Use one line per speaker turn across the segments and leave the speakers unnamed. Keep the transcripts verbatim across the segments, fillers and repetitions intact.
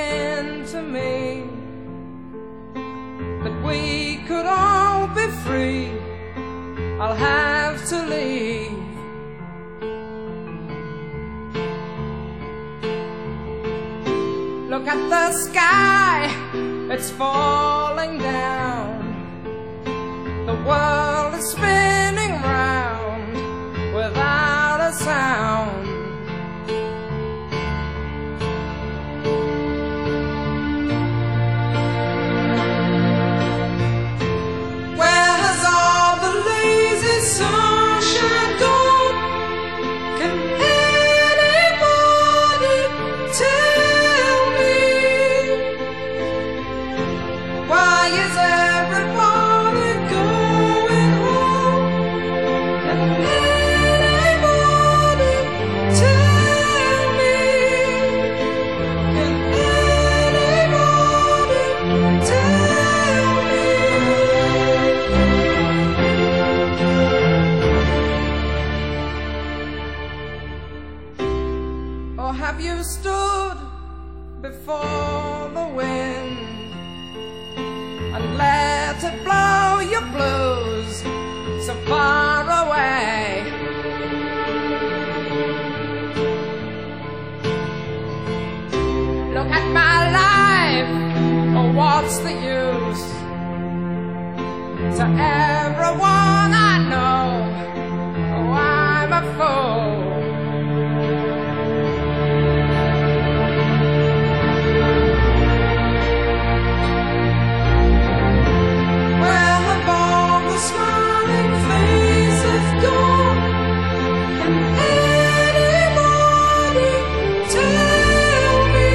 meant to me that we could all be free, I'll have to leave. Look at the sky, it's falling down. The world is spinning round without a sound. Where has all the lazy sunshine gone? Can anybody tell me? Why is everybody going home? Can anybody tell me? Can anybody tell me? Or have you stood before the wind and let it blow your blues so far away? Look at my life, oh what's the use? To everyone I know, oh I'm a fool. Where have all the smiling faces gone? Can anybody tell me?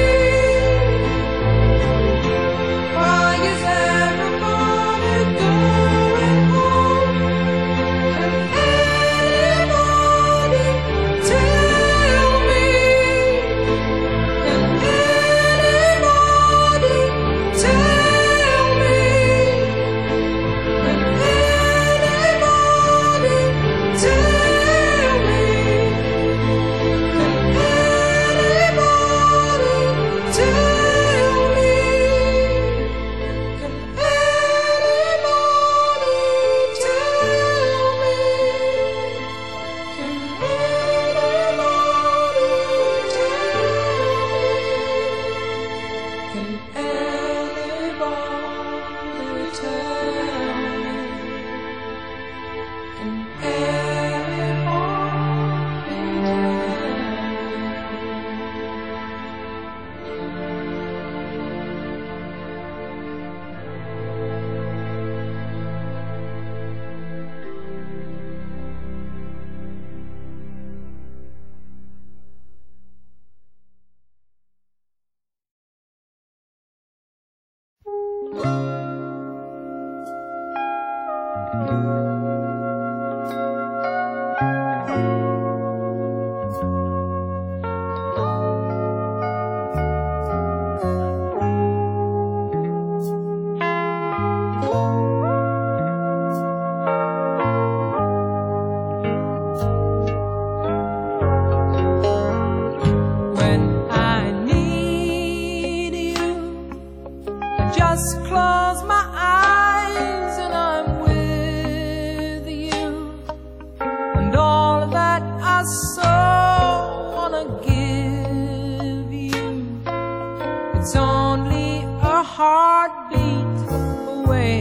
Why is everybody going home? Can anybody tell me? Can anybody tell me? Can anybody tell me? Can anybody tell me? Can anybody tell me? Can anybody tell me? Can anybody When I need you, I just close my eyes and I'm with you. And all that I so wanna give you, it's only a heartbeat away.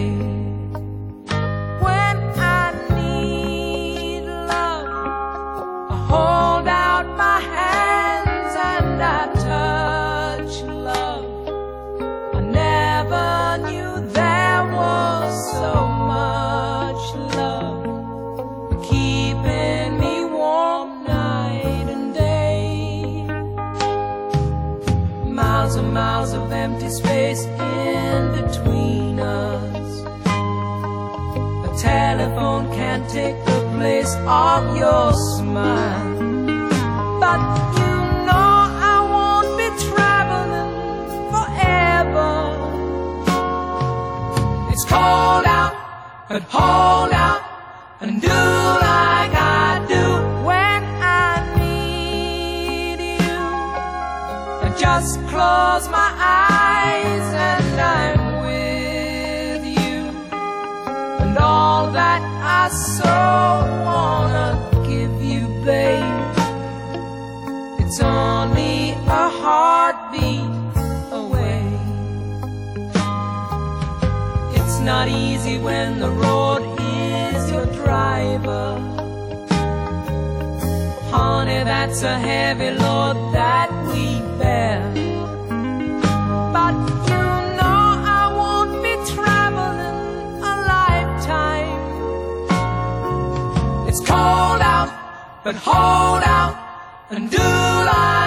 When I need love, I hold out my hands and I touch love. I never knew there was so much love keeping me warm night and day. Miles and miles of empty space in between us. A telephone can't take the place of your smile. But you know I won't be traveling forever. It's cold out, but hold out and do like I do. When I need you, I just close my eyes I so wanna give you, babe. It's only a heartbeat away. It's not easy when the road is your driver. Honey, that's a heavy load that we bear. But you know I won't be traveling a lifetime. It's cold out, but hold out and do like